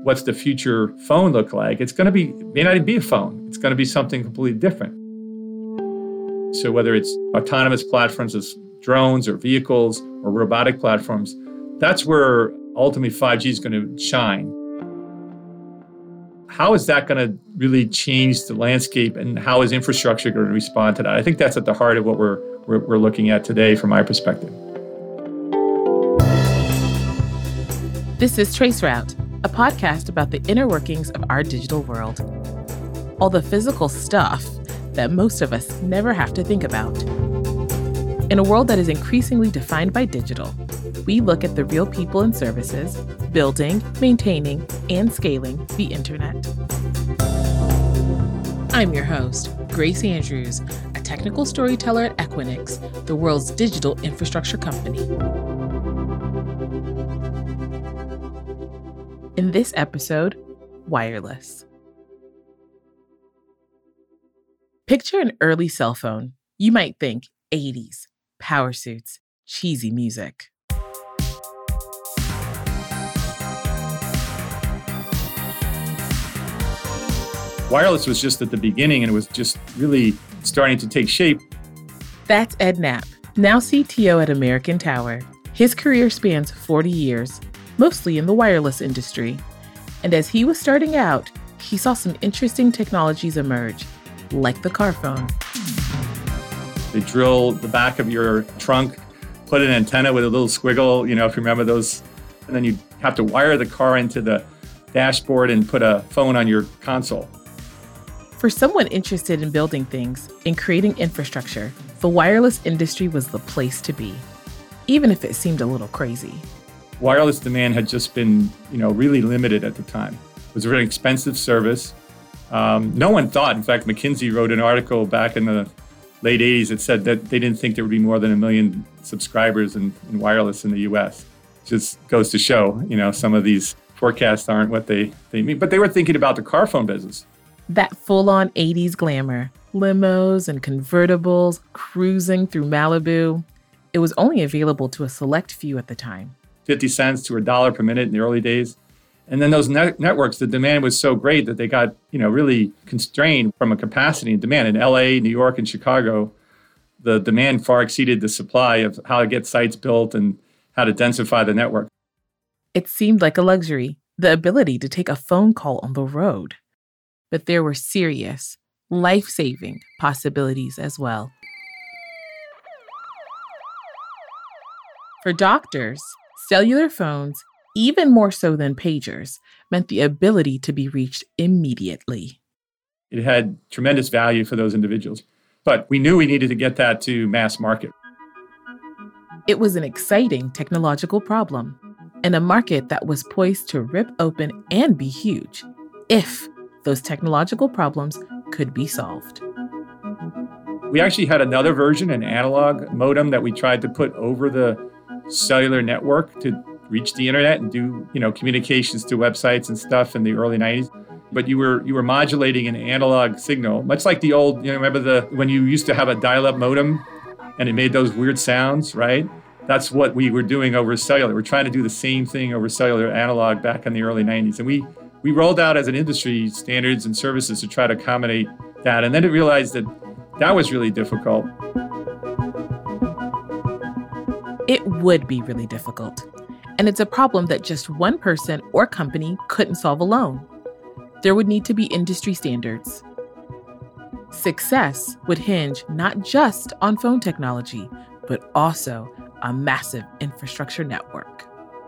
what's the future phone look like? It's going to be, may not even be a phone. It's going to be something completely different. So whether it's autonomous platforms as drones or vehicles or robotic platforms, that's where ultimately 5G is going to shine. How is that going to really change the landscape, and how is infrastructure going to respond to that? I think that's at the heart of what we're looking at today from my perspective. This is Traceroute, a podcast about the inner workings of our digital world. All the physical stuff that most of us never have to think about. In a world that is increasingly defined by digital, we look at the real people and services building, maintaining, and scaling the internet. I'm your host, Grace Andrews, a technical storyteller at Equinix, the world's digital infrastructure company. In this episode, wireless. Picture an early cell phone. You might think 80s, power suits, cheesy music. Wireless was just at the beginning, and it was just really starting to take shape. That's Ed Knapp, now CTO at American Tower. His career spans 40 years, mostly in the wireless industry. And as he was starting out, he saw some interesting technologies emerge, like the car phone. They drill the back of your trunk, put an antenna with a little squiggle, if you remember those, and then you have to wire the car into the dashboard and put a phone on your console. For someone interested in building things and creating infrastructure, the wireless industry was the place to be, even if it seemed a little crazy. Wireless demand had just been, really limited at the time. It was a very expensive service. No one thought, in fact, McKinsey wrote an article back in the late 80s that said that they didn't think there would be more than 1 million subscribers in wireless in the US. Just goes to show, some of these forecasts aren't what they mean. But they were thinking about the car phone business. That full-on 80s glamour, limos and convertibles cruising through Malibu. It was only available to a select few at the time. 50 cents to $1 per minute in the early days. And then those networks, the demand was so great that they got, really constrained from a capacity and demand. In LA, New York, and Chicago, the demand far exceeded the supply of how to get sites built and how to densify the network. It seemed like a luxury, the ability to take a phone call on the road. But there were serious, life-saving possibilities as well. For doctors, cellular phones, even more so than pagers, meant the ability to be reached immediately. It had tremendous value for those individuals, but we knew we needed to get that to mass market. It was an exciting technological problem, and a market that was poised to rip open and be huge, if those technological problems could be solved. We actually had another version, an analog modem that we tried to put over the cellular network to reach the internet and do, communications to websites and stuff in the early 90s. But you were modulating an analog signal, much like the old, remember when you used to have a dial-up modem and it made those weird sounds, right? That's what we were doing over cellular. We're trying to do the same thing over cellular analog back in the early 90s. And we rolled out as an industry standards and services to try to accommodate that. And then it realized that was really difficult. It would be really difficult. And it's a problem that just one person or company couldn't solve alone. There would need to be industry standards. Success would hinge not just on phone technology, but also a massive infrastructure network.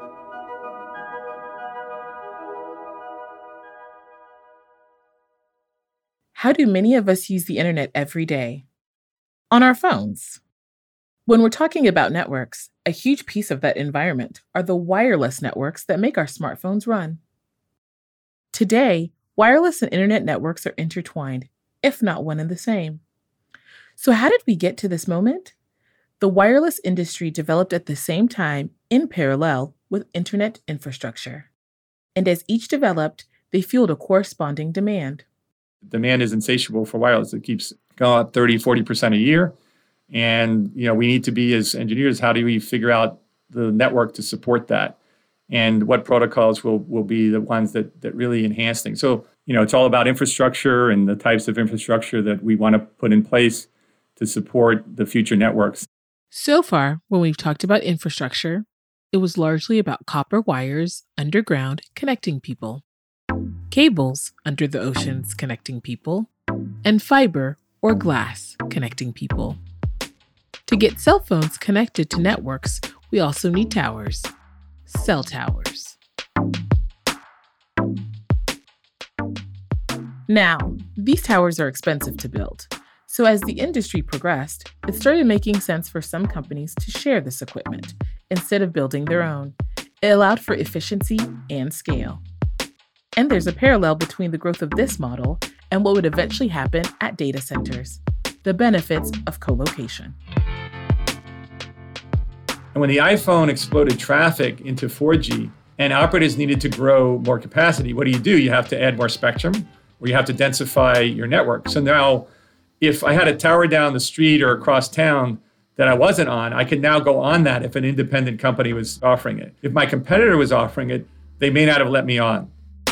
How do many of us use the internet every day? On our phones. When we're talking about networks, a huge piece of that environment are the wireless networks that make our smartphones run. Today, wireless and internet networks are intertwined, if not one and the same. So how did we get to this moment? The wireless industry developed at the same time in parallel with internet infrastructure. And as each developed, they fueled a corresponding demand. Demand is insatiable for wireless. It keeps going up 30, 40% a year. And, we need to be, as engineers, how do we figure out the network to support that? and what protocols will be the ones that really enhance things. So, it's all about infrastructure and the types of infrastructure that we want to put in place to support the future networks. So far, when we've talked about infrastructure, it was largely about copper wires underground connecting people, cables under the oceans connecting people, and fiber or glass connecting people. To get cell phones connected to networks, we also need towers. Cell towers. Now, these towers are expensive to build. So as the industry progressed, it started making sense for some companies to share this equipment instead of building their own. It allowed for efficiency and scale. And there's a parallel between the growth of this model and what would eventually happen at data centers, the benefits of co-location. And when the iPhone exploded traffic into 4G and operators needed to grow more capacity, what do? You have to add more spectrum, or you have to densify your network. So now, if I had a tower down the street or across town that I wasn't on, I could now go on that if an independent company was offering it. If my competitor was offering it, they may not have let me on.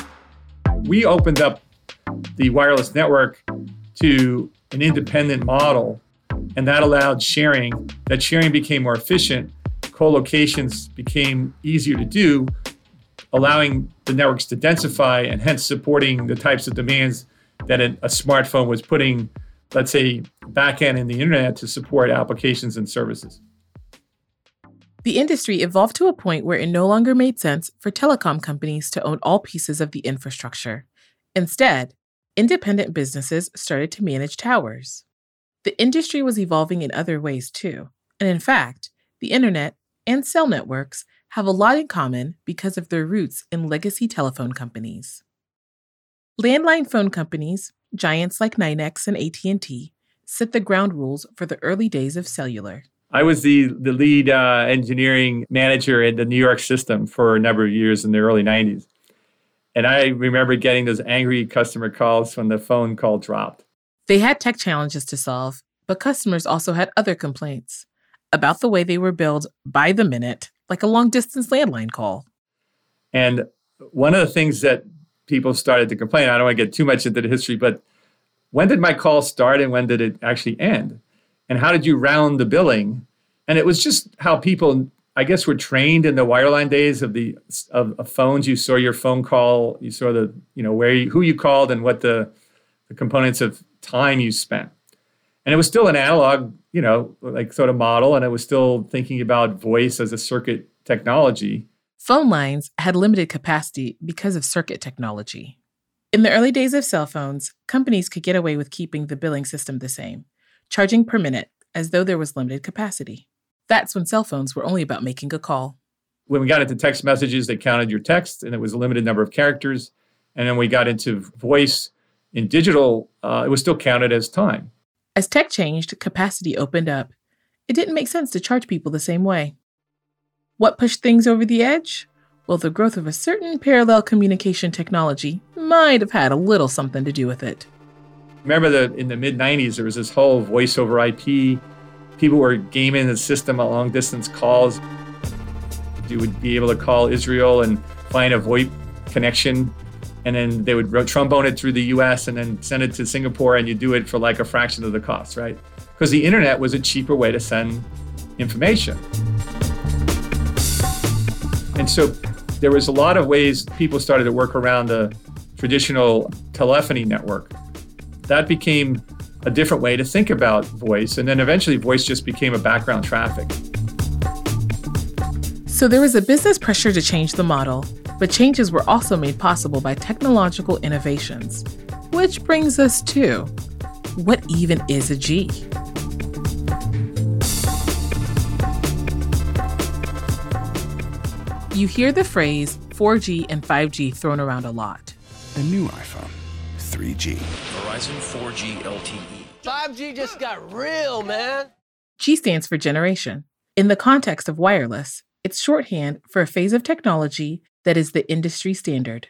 We opened up the wireless network to an independent model, and that allowed sharing. That sharing became more efficient. Co-locations became easier to do, allowing the networks to densify and hence supporting the types of demands that a smartphone was putting, let's say, back-end in the internet to support applications and services. The industry evolved to a point where it no longer made sense for telecom companies to own all pieces of the infrastructure. Instead, independent businesses started to manage towers. The industry was evolving in other ways too. And in fact, the internet and cell networks have a lot in common because of their roots in legacy telephone companies. Landline phone companies, giants like NYNEX and AT&T, set the ground rules for the early days of cellular. I was the lead engineering manager in the New York system for a number of years in the early 90s. And I remember getting those angry customer calls when the phone call dropped. They had tech challenges to solve, but customers also had other complaints about the way they were billed by the minute, like a long-distance landline call. And one of the things that people started to complain, I don't want to get too much into the history, but when did my call start and when did it actually end? And how did you round the billing? And it was just how people, I guess, were trained in the wireline days of phones. You saw your phone call, you saw who you called and what the components of time you spent. And it was still an analog, sort of model, and it was still thinking about voice as a circuit technology. Phone lines had limited capacity because of circuit technology. In the early days of cell phones, companies could get away with keeping the billing system the same, charging per minute as though there was limited capacity. That's when cell phones were only about making a call. When we got into text messages, they counted your text, and it was a limited number of characters. And then we got into voice in digital, it was still counted as time. As tech changed, capacity opened up. It didn't make sense to charge people the same way. What pushed things over the edge? Well, the growth of a certain parallel communication technology might have had a little something to do with it. Remember that in the mid-90s, there was this whole voice over IP. People were gaming the system at long-distance calls. You would be able to call Israel and find a VoIP connection, and then they would trombone it through the US and then send it to Singapore, and you do it for like a fraction of the cost, right? Because the internet was a cheaper way to send information. And so there was a lot of ways people started to work around the traditional telephony network. That became a different way to think about voice. And then eventually voice just became a background traffic. So there was a business pressure to change the model, but changes were also made possible by technological innovations. Which brings us to, what even is a G? You hear the phrase 4G and 5G thrown around a lot. The new iPhone, 3G. Verizon 4G LTE. 5G just got real, man. G stands for generation. In the context of wireless, it's shorthand for a phase of technology that is the industry standard.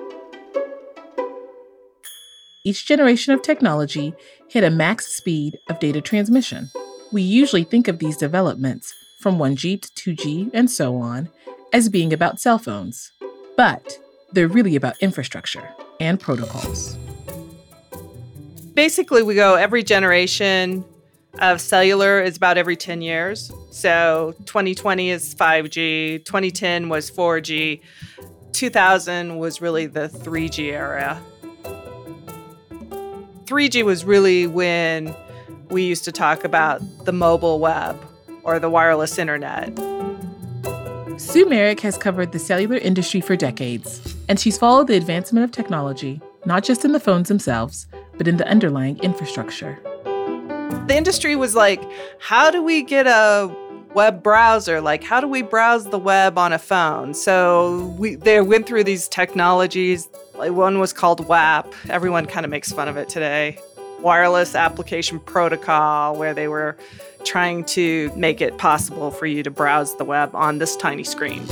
Each generation of technology hit a max speed of data transmission. We usually think of these developments from 1G to 2G and so on as being about cell phones, but they're really about infrastructure and protocols. Basically, we go every generation of cellular is about every 10 years. So 2020 is 5G, 2010 was 4G, 2000 was really the 3G era. 3G was really when we used to talk about the mobile web or the wireless internet. Sue Merrick has covered the cellular industry for decades, and she's followed the advancement of technology, not just in the phones themselves, but in the underlying infrastructure. The industry was like, how do we get a web browser? Like, how do we browse the web on a phone? So they went through these technologies. Like, one was called WAP. Everyone kind of makes fun of it today. Wireless Application Protocol, where they were trying to make it possible for you to browse the web on this tiny screen.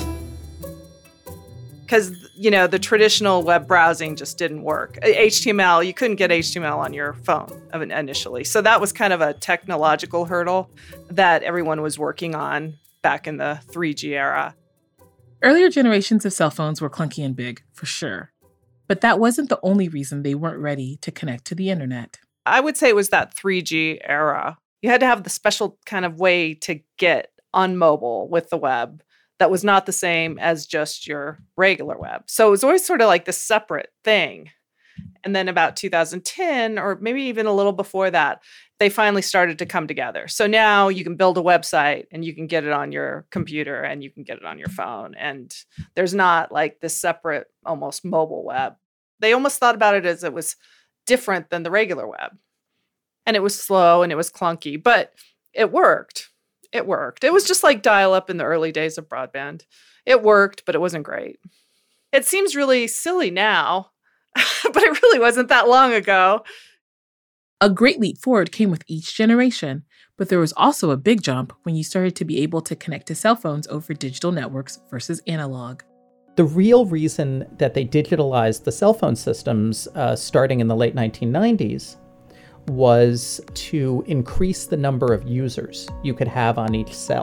Because, the traditional web browsing just didn't work. HTML, you couldn't get HTML on your phone initially. So that was kind of a technological hurdle that everyone was working on back in the 3G era. Earlier generations of cell phones were clunky and big, for sure. But that wasn't the only reason they weren't ready to connect to the internet. I would say it was that 3G era. You had to have the special kind of way to get on mobile with the web that was not the same as just your regular web. So it was always sort of like this separate thing. And then about 2010, or maybe even a little before that, they finally started to come together. So now you can build a website and you can get it on your computer and you can get it on your phone. And there's not like this separate, almost mobile web. They almost thought about it as it was different than the regular web. And it was slow and it was clunky, but it worked. It worked. It was just like dial-up in the early days of broadband. It worked, but it wasn't great. It seems really silly now, but it really wasn't that long ago. A great leap forward came with each generation, but there was also a big jump when you started to be able to connect to cell phones over digital networks versus analog. The real reason that they digitalized the cell phone systems starting in the late 1990s was to increase the number of users you could have on each cell.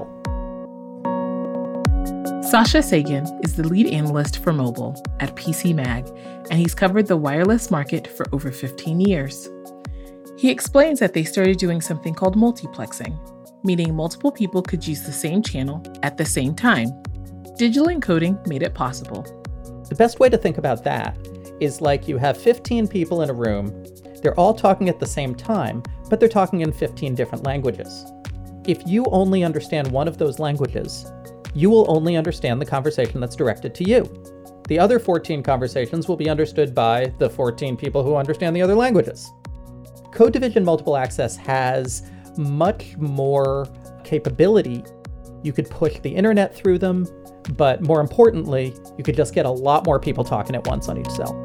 Sasha Sagan is the lead analyst for mobile at PC Mag, and he's covered the wireless market for over 15 years. He explains that they started doing something called multiplexing, meaning multiple people could use the same channel at the same time. Digital encoding made it possible. The best way to think about that is like you have 15 people in a room. They're all talking at the same time, but they're talking in 15 different languages. If you only understand one of those languages, you will only understand the conversation that's directed to you. The other 14 conversations will be understood by the 14 people who understand the other languages. Code division multiple access has much more capability. You could push the internet through them, but more importantly, you could just get a lot more people talking at once on each cell.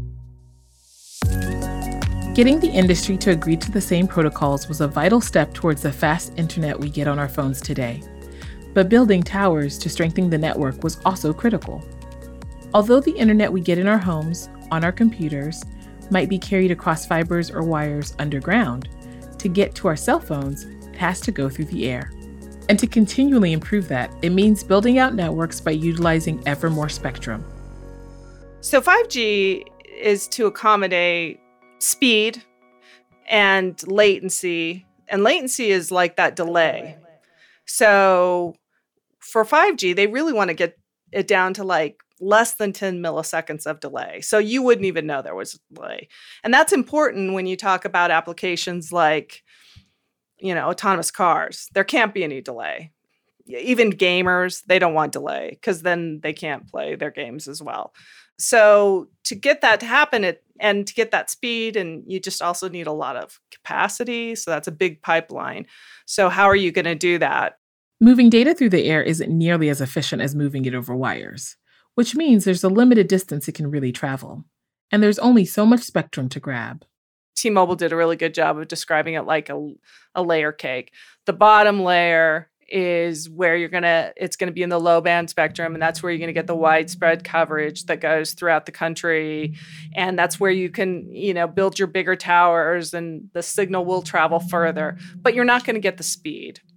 Getting the industry to agree to the same protocols was a vital step towards the fast internet we get on our phones today. But building towers to strengthen the network was also critical. Although the internet we get in our homes, on our computers, might be carried across fibers or wires underground, to get to our cell phones, it has to go through the air. And to continually improve that, it means building out networks by utilizing ever more spectrum. So 5G is to accommodate speed and latency. And latency is like that delay. So for 5G, they really want to get it down to like less than 10 milliseconds of delay. So you wouldn't even know there was a delay. And that's important when you talk about applications like, autonomous cars. There can't be any delay. Even gamers, they don't want delay because then they can't play their games as well. So to get that to happen and to get that speed, and you just also need a lot of capacity. So that's a big pipeline. So how are you going to do that? Moving data through the air isn't nearly as efficient as moving it over wires, which means there's a limited distance it can really travel. And there's only so much spectrum to grab. T-Mobile did a really good job of describing it like a layer cake. The bottom layer is where it's going to be in the low band spectrum, and that's where you're going to get the widespread coverage that goes throughout the country. And that's where you can, build your bigger towers and the signal will travel further, but you're not going to get the speed.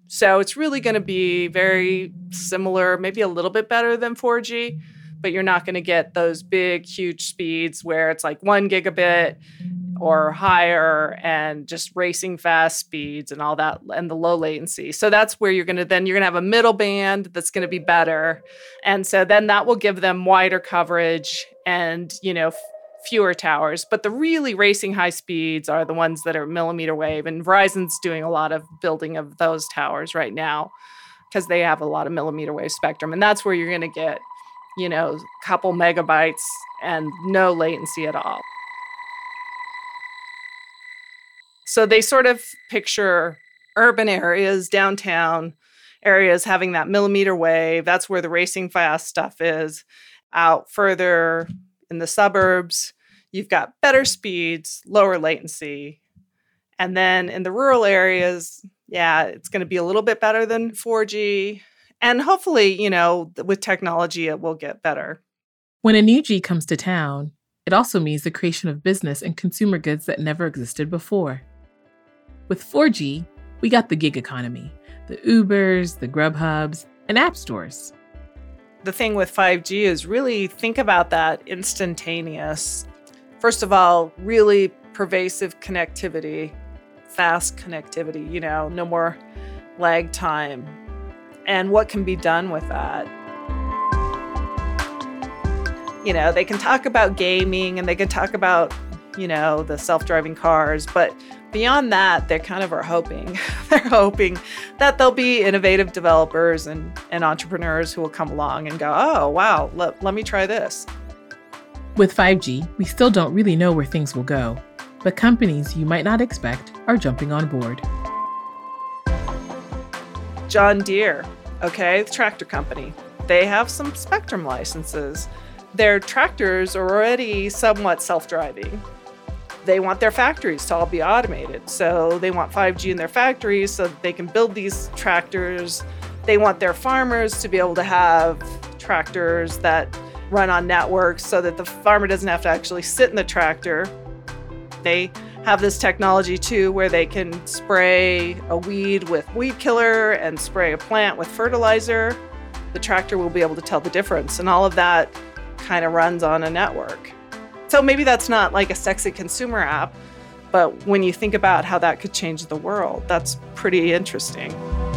So it's really going to be very similar, maybe a little bit better than 4G, but you're not going to get those big, huge speeds where it's like 1 gigabit or higher and just racing fast speeds and all that and the low latency. So that's where you're going to have a middle band that's going to be better. And so then that will give them wider coverage and, fewer towers. But the really racing high speeds are the ones that are millimeter wave. And Verizon's doing a lot of building of those towers right now because they have a lot of millimeter wave spectrum. And that's where you're going to get, a couple megabytes and no latency at all. So they sort of picture urban areas, downtown areas having that millimeter wave. That's where the racing fast stuff is. Out further in the suburbs, you've got better speeds, lower latency. And then in the rural areas, it's going to be a little bit better than 4G. And hopefully, with technology, it will get better. When a new G comes to town, it also means the creation of business and consumer goods that never existed before. With 4G, we got the gig economy, the Ubers, the Grubhubs, and app stores. The thing with 5G is really think about that instantaneous. First of all, really pervasive connectivity, fast connectivity, no more lag time. And what can be done with that? They can talk about gaming and they can talk about, the self-driving cars, but beyond that, they kind of are hoping. They're hoping that there'll be innovative developers and entrepreneurs who will come along and go, oh, wow, let me try this. With 5G, we still don't really know where things will go, but companies you might not expect are jumping on board. John Deere, the tractor company, they have some Spectrum licenses. Their tractors are already somewhat self-driving. They want their factories to all be automated. So they want 5G in their factories so that they can build these tractors. They want their farmers to be able to have tractors that run on networks so that the farmer doesn't have to actually sit in the tractor. They have this technology too where they can spray a weed with weed killer and spray a plant with fertilizer. The tractor will be able to tell the difference, and all of that kind of runs on a network. So maybe that's not like a sexy consumer app, but when you think about how that could change the world, that's pretty interesting.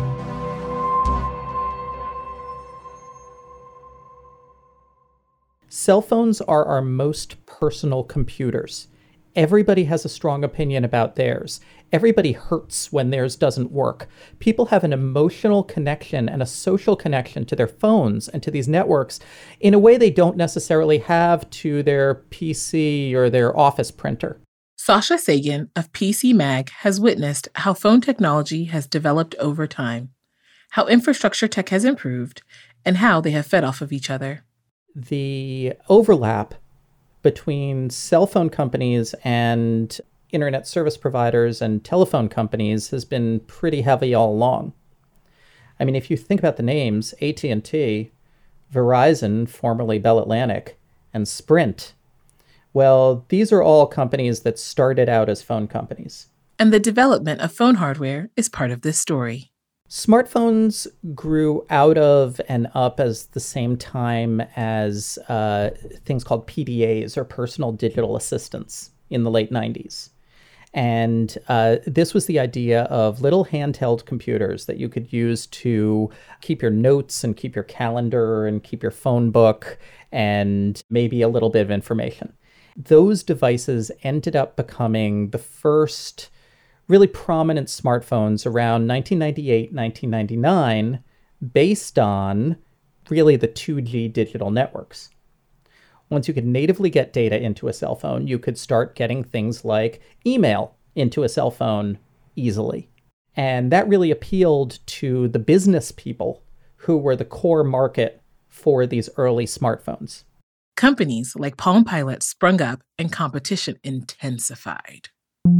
Cell phones are our most personal computers. Everybody has a strong opinion about theirs. Everybody hurts when theirs doesn't work. People have an emotional connection and a social connection to their phones and to these networks in a way they don't necessarily have to their PC or their office printer. Sasha Sagan of PC Mag has witnessed how phone technology has developed over time, how infrastructure tech has improved, and how they have fed off of each other. The overlap between cell phone companies and internet service providers and telephone companies has been pretty heavy all along. I mean, if you think about the names, AT&T, Verizon, formerly Bell Atlantic, and Sprint, well, these are all companies that started out as phone companies. And the development of phone hardware is part of this story. Smartphones grew out of and up as the same time as things called PDAs, or personal digital assistants, in the late 90s. And this was the idea of little handheld computers that you could use to keep your notes and keep your calendar and keep your phone book and maybe a little bit of information. Those devices ended up becoming the first really prominent smartphones around 1998, 1999, based on really the 2G digital networks. Once you could natively get data into a cell phone, you could start getting things like email into a cell phone easily. And that really appealed to the business people who were the core market for these early smartphones. Companies like Palm Pilot sprung up and competition intensified.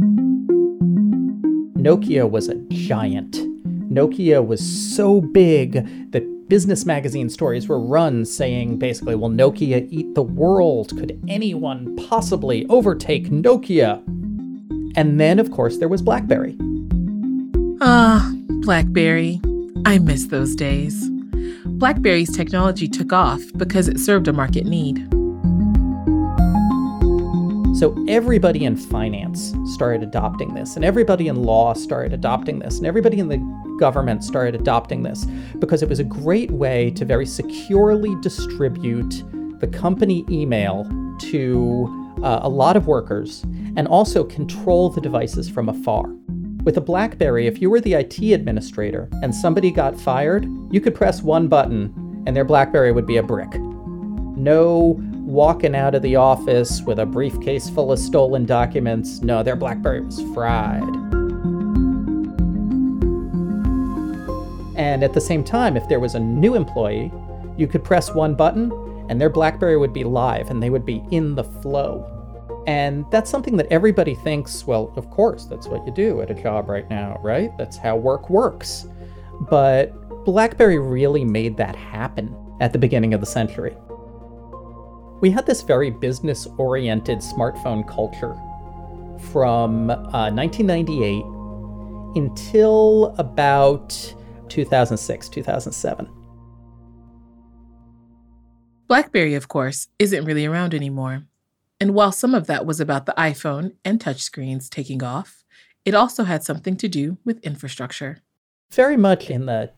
Nokia was a giant. Nokia was so big that business magazine stories were run saying basically, will Nokia eat the world? Could anyone possibly overtake Nokia? And then, of course, there was BlackBerry. BlackBerry. I miss those days. BlackBerry's technology took off because it served a market need. So everybody in finance started adopting this, and everybody in law started adopting this, and everybody in the government started adopting this because it was a great way to very securely distribute the company email to a lot of workers and also control the devices from afar. With a BlackBerry, if you were the IT administrator and somebody got fired, you could press one button and their BlackBerry would be a brick. No walking out of the office with a briefcase full of stolen documents. No, their BlackBerry was fried. And at the same time, if there was a new employee, you could press one button and their BlackBerry would be live and they would be in the flow. And that's something that everybody thinks, well, of course, that's what you do at a job right now, right? That's how work works. But BlackBerry really made that happen at the beginning of the century. We had this very business-oriented smartphone culture from 1998 until about 2006, 2007. BlackBerry, of course, isn't really around anymore. And while some of that was about the iPhone and touchscreens taking off, it also had something to do with infrastructure. Very much in the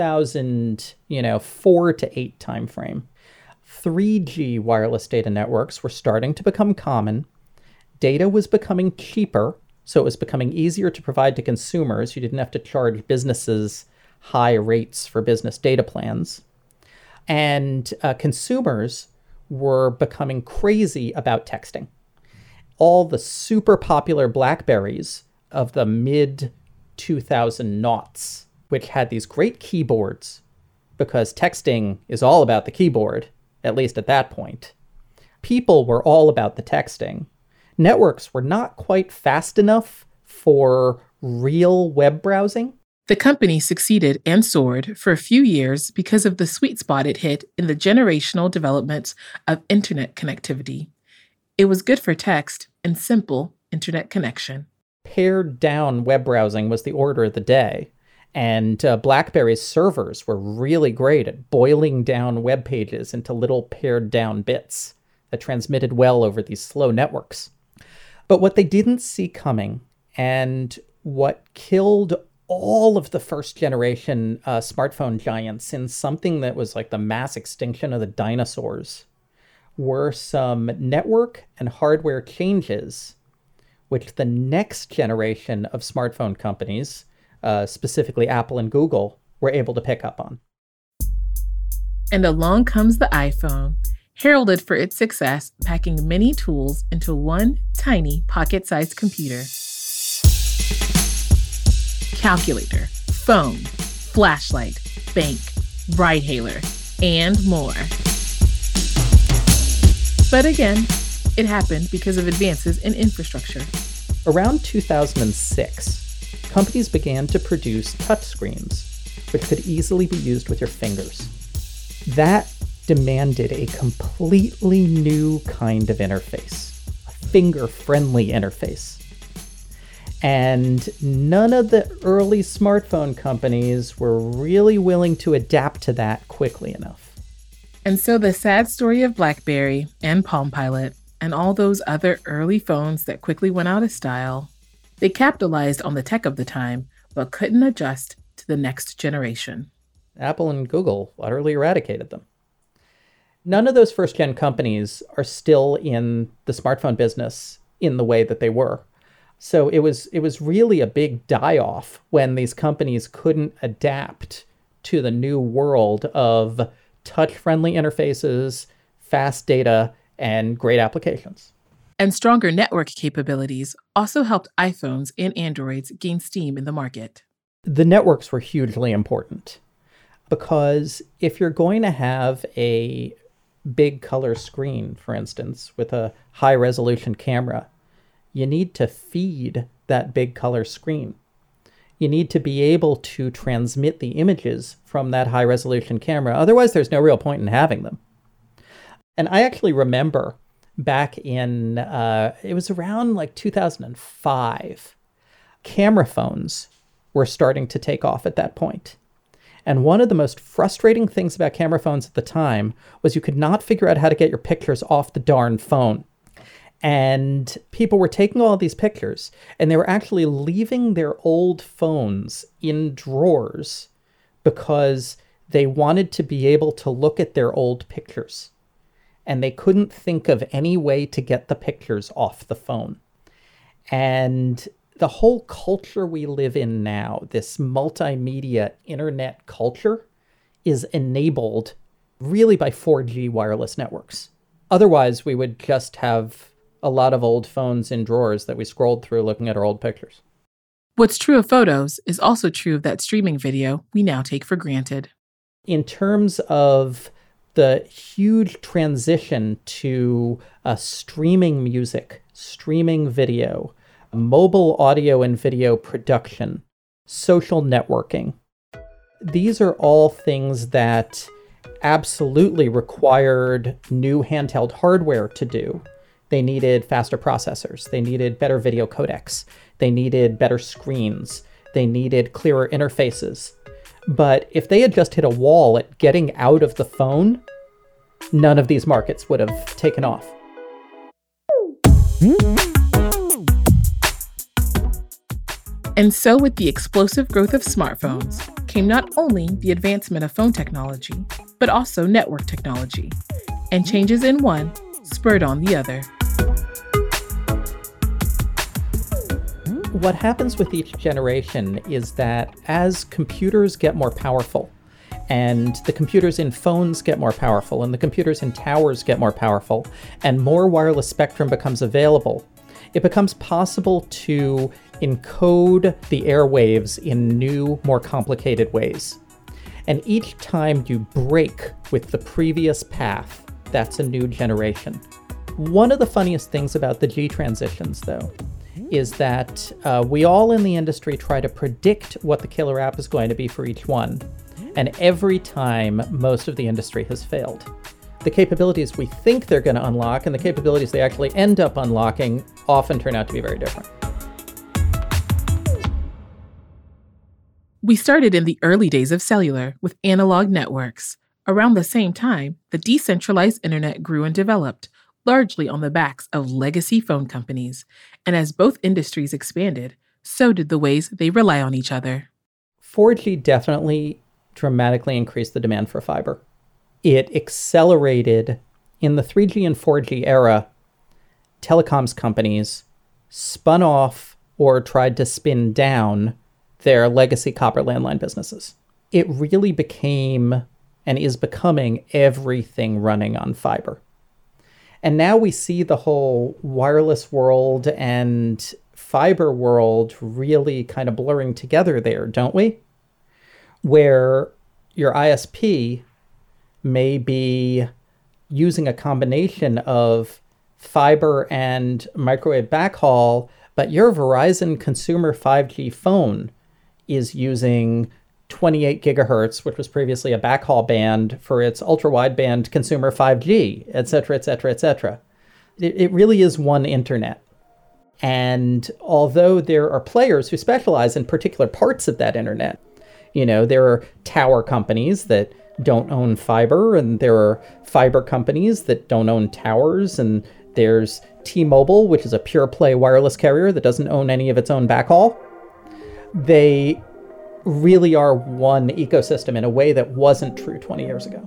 2004 to 8 timeframe, 3G wireless data networks were starting to become common. Data was becoming cheaper, so it was becoming easier to provide to consumers. You didn't have to charge businesses high rates for business data plans. And consumers were becoming crazy about texting. All the super popular BlackBerries of the mid-2000s, which had these great keyboards, because texting is all about the keyboard, at least at that point. People were all about the texting. Networks were not quite fast enough for real web browsing. The company succeeded and soared for a few years because of the sweet spot it hit in the generational development of internet connectivity. It was good for text and simple internet connection. Pared down web browsing was the order of the day, and BlackBerry's servers were really great at boiling down web pages into little pared down bits that transmitted well over these slow networks. But what they didn't see coming, and what killed all of the first generation smartphone giants in something that was like the mass extinction of the dinosaurs, were some network and hardware changes which the next generation of smartphone companies, specifically Apple and Google, were able to pick up on. And along comes the iPhone, heralded for its success packing many tools into one tiny pocket-sized computer. Calculator, phone, flashlight, bank, ride hailer, and more. But again, it happened because of advances in infrastructure. Around 2006, companies began to produce touchscreens, which could easily be used with your fingers. That demanded a completely new kind of interface, a finger-friendly interface. And none of the early smartphone companies were really willing to adapt to that quickly enough. And so the sad story of BlackBerry and Palm Pilot and all those other early phones that quickly went out of style, they capitalized on the tech of the time, but couldn't adjust to the next generation. Apple and Google utterly eradicated them. None of those first-gen companies are still in the smartphone business in the way that they were. So it was really a big die-off when these companies couldn't adapt to the new world of touch-friendly interfaces, fast data, and great applications. And stronger network capabilities also helped iPhones and Androids gain steam in the market. The networks were hugely important because if you're going to have a big color screen, for instance, with a high-resolution camera, you need to feed that big color screen. You need to be able to transmit the images from that high resolution camera. Otherwise, there's no real point in having them. And I actually remember back in, it was around like 2005, camera phones were starting to take off at that point. And one of the most frustrating things about camera phones at the time was you could not figure out how to get your pictures off the darn phone. And people were taking all these pictures, and they were actually leaving their old phones in drawers because they wanted to be able to look at their old pictures. And they couldn't think of any way to get the pictures off the phone. And the whole culture we live in now, this multimedia internet culture, is enabled really by 4G wireless networks. Otherwise, we would just have a lot of old phones in drawers that we scrolled through looking at our old pictures. What's true of photos is also true of that streaming video we now take for granted. In terms of the huge transition to streaming music, streaming video, mobile audio and video production, social networking, these are all things that absolutely required new handheld hardware to do. They needed faster processors. They needed better video codecs. They needed better screens. They needed clearer interfaces. But if they had just hit a wall at getting out of the phone, none of these markets would have taken off. And so with the explosive growth of smartphones came not only the advancement of phone technology, but also network technology. And changes in one spurred on the other. What happens with each generation is that as computers get more powerful, and the computers in phones get more powerful, and the computers in towers get more powerful, and more wireless spectrum becomes available, it becomes possible to encode the airwaves in new, more complicated ways. And each time you break with the previous path, that's a new generation. One of the funniest things about the G transitions, though, is that we all in the industry try to predict what the killer app is going to be for each one. And every time, most of the industry has failed. The capabilities we think they're going to unlock and the capabilities they actually end up unlocking often turn out to be very different. We started in the early days of cellular with analog networks. Around the same time, the decentralized internet grew and developed, largely on the backs of legacy phone companies. And as both industries expanded, so did the ways they rely on each other. 4G definitely dramatically increased the demand for fiber. It accelerated in the 3G and 4G era. Telecoms companies spun off or tried to spin down their legacy copper landline businesses. It really became and is becoming everything running on fiber. And now we see the whole wireless world and fiber world really kind of blurring together there, don't we? Where your ISP may be using a combination of fiber and microwave backhaul, but your Verizon consumer 5G phone is using 28 gigahertz, which was previously a backhaul band for its ultra-wideband consumer 5G, et cetera, et cetera, et cetera. It really is one internet. And although there are players who specialize in particular parts of that internet, you know, there are tower companies that don't own fiber, and there are fiber companies that don't own towers, and there's T-Mobile, which is a pure play wireless carrier that doesn't own any of its own backhaul. They really are one ecosystem in a way that wasn't true 20 years ago.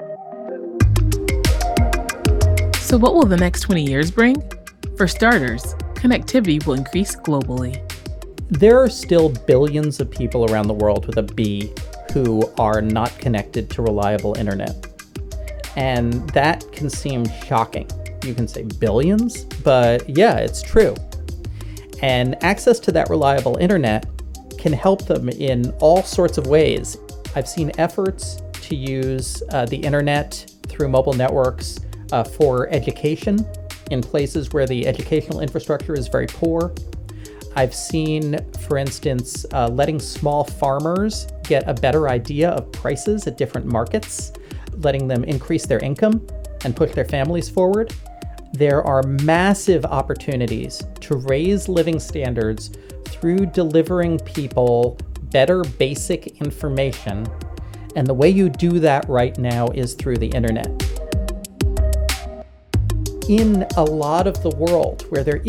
So what will the next 20 years bring? For starters, connectivity will increase globally. There are still billions of people around the world with a B who are not connected to reliable internet. And that can seem shocking. You can say billions, but yeah, it's true. And access to that reliable internet can help them in all sorts of ways. I've seen efforts to use the internet through mobile networks for education in places where the educational infrastructure is very poor. I've seen, for instance, letting small farmers get a better idea of prices at different markets, letting them increase their income and push their families forward. There are massive opportunities to raise living standards through delivering people better basic information. And the way you do that right now is through the internet. In a lot of the world where there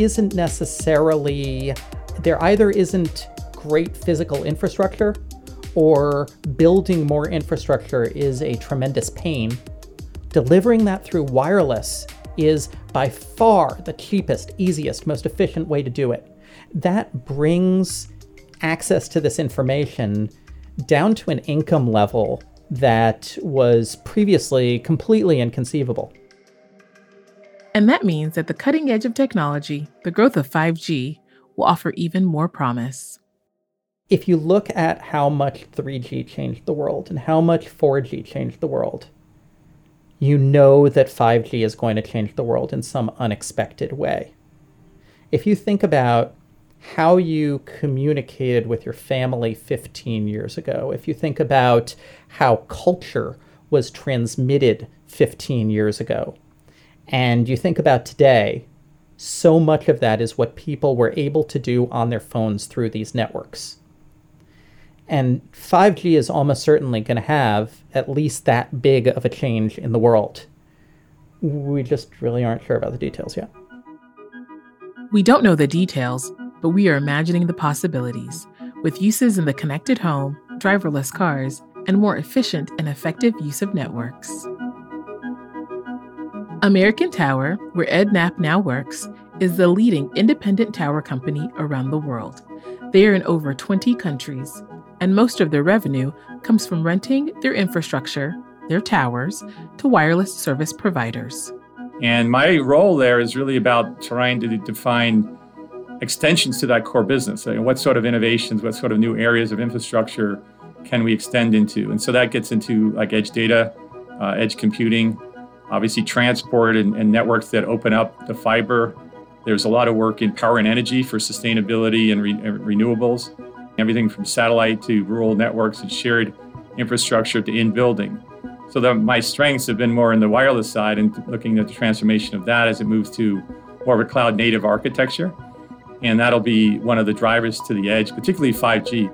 either isn't great physical infrastructure, or building more infrastructure is a tremendous pain, delivering that through wireless is by far the cheapest, easiest, most efficient way to do it. That brings access to this information down to an income level that was previously completely inconceivable. And that means at the cutting edge of technology, the growth of 5G will offer even more promise. If you look at how much 3G changed the world and how much 4G changed the world, you know that 5G is going to change the world in some unexpected way. If you think about how you communicated with your family 15 years ago, if you think about how culture was transmitted 15 years ago, and you think about today, so much of that is what people were able to do on their phones through these networks. And 5G is almost certainly going to have at least that big of a change in the world. We just really aren't sure about the details yet. We don't know the details, but we are imagining the possibilities, with uses in the connected home, driverless cars, and more efficient and effective use of networks. American Tower, where Ed Knapp now works, is the leading independent tower company around the world. They are in over 20 countries, and most of their revenue comes from renting their infrastructure, their towers, to wireless service providers. And my role there is really about trying to define extensions to that core business. What sort of innovations, what sort of new areas of infrastructure can we extend into? And so that gets into like edge data, edge computing, obviously transport and networks that open up the fiber. There's a lot of work in power and energy for sustainability and renewables, everything from satellite to rural networks and shared infrastructure to in-building. So my strengths have been more in the wireless side and looking at the transformation of that as it moves to more of a cloud-native architecture. And that'll be one of the drivers to the edge, particularly 5G.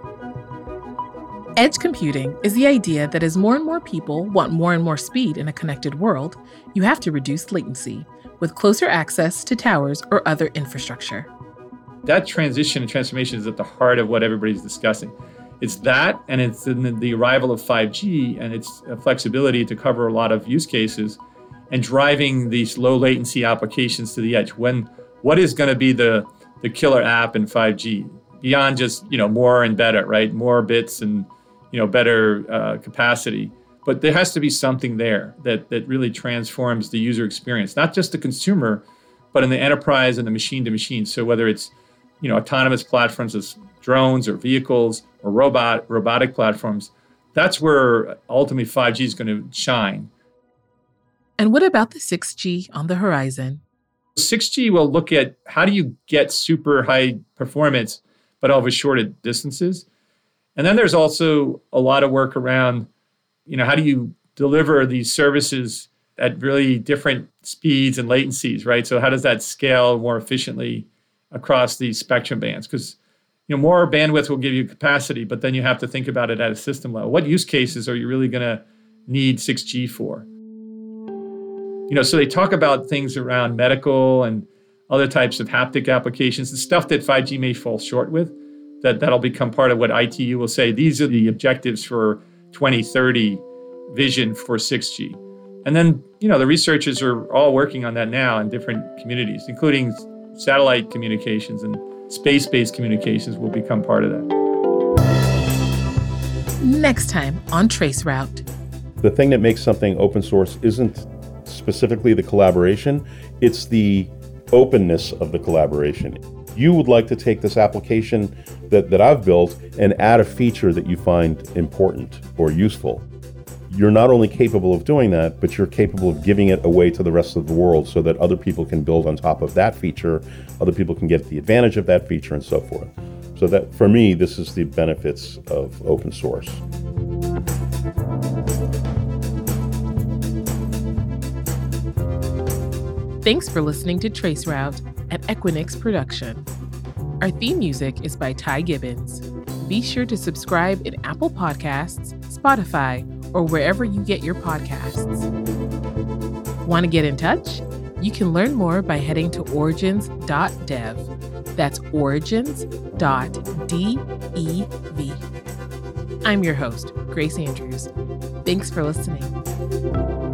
Edge computing is the idea that as more and more people want more and more speed in a connected world, you have to reduce latency with closer access to towers or other infrastructure. That transition and transformation is at the heart of what everybody's discussing. It's that, and it's in the arrival of 5G and its flexibility to cover a lot of use cases and driving these low latency applications to the edge. What is going to be the killer app in 5G beyond just, more and better, right? More bits and, better capacity. But there has to be something there that really transforms the user experience, not just the consumer, but in the enterprise and the machine to machine. So whether it's, autonomous platforms as drones or vehicles or robotic platforms, that's where ultimately 5G is going to shine. And what about the 6G on the horizon? 6G will look at how do you get super high performance, but over shorter distances. And then there's also a lot of work around, how do you deliver these services at really different speeds and latencies, right? So how does that scale more efficiently across these spectrum bands? Because more bandwidth will give you capacity, but then you have to think about it at a system level. What use cases are you really going to need 6G for? So they talk about things around medical and other types of haptic applications, the stuff that 5G may fall short with, that'll become part of what ITU will say. These are the objectives for 2030 vision for 6G. And then, the researchers are all working on that now in different communities, including satellite communications and space-based communications will become part of that. Next time on Traceroute. The thing that makes something open source isn't specifically the collaboration, it's the openness of the collaboration. You would like to take this application that I've built and add a feature that you find important or useful. You're not only capable of doing that, but you're capable of giving it away to the rest of the world so that other people can build on top of that feature, other people can get the advantage of that feature and so forth. So that, for me, this is the benefits of open source. Thanks for listening to Traceroute, an Equinix production. Our theme music is by Ty Gibbons. Be sure to subscribe in Apple Podcasts, Spotify, or wherever you get your podcasts. Want to get in touch? You can learn more by heading to origins.dev. That's origins.dev. I'm your host, Grace Andrews. Thanks for listening.